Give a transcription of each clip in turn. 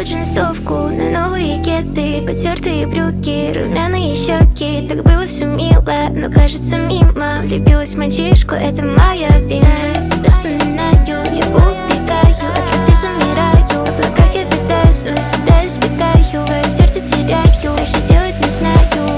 джинсовку, на новые кеды, потертые брюки, румяные щеки. Так было все мило, но кажется мимо. Влюбилась в мальчишку, это моя вина. Тебя вспоминаю, я убегаю, от любви замираю. В облаках я витаю, сама себя избегаю, твое сердце теряю, а что делать не знаю.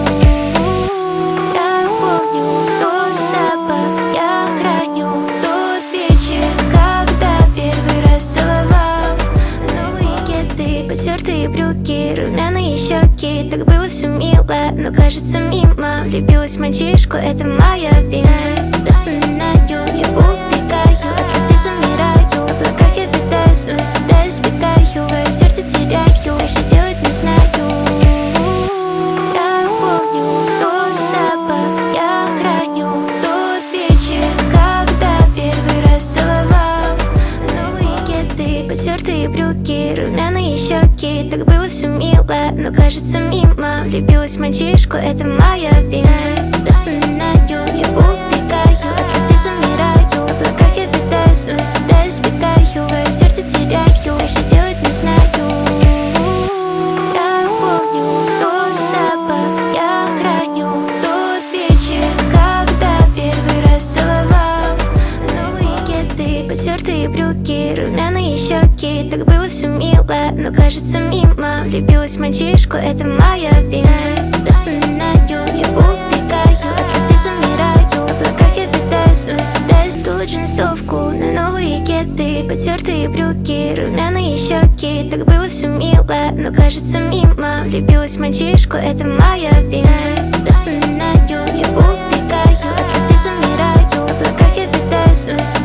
Я помню тот запах, я храню тот вечер, когда первый раз целовал. Новые кеды, потертые брюки, румяные щеки. Так было все мило, но кажется мимо. Влюбилась в мальчишку, это моя вина. Тебя вспоминаю, я убегаю, от любви замираю. В облаках я витаю, сама себя избегаю, твое сердце теряю, а что делать не знаю. Я помню тот запах, я храню тот вечер, когда первый раз целовал. Новые кеды, потертые брюки, румяные щеки. Так было все мило, но кажется мимо. Влюбилась в мальчишку, это моя вина. Тебя вспоминаю, я убегаю, от любви замираю. В облаках я витаю, сама себя избегаю, твое сердце теряю, а что делать не знаю. Я помню тот запах, я храню тот вечер, когда первый раз целовал. Новые кеды, потертые брюки, румяные щеки. Так было все мило, но кажется мимо. Влюбилась в мальчишку, это моя вина. Тебя вспоминаю, я убегаю, от любви замираю. В облаках я витаю, сама себя избегаю. Джинсовку, на новые кеды, потертые брюки, румяные щеки. Так было все мило, но кажется мимо. Влюбилась в мальчишку, это моя вина. Тебя вспоминаю, я убегаю, от любви замираю. В облаках я витаю, сама себя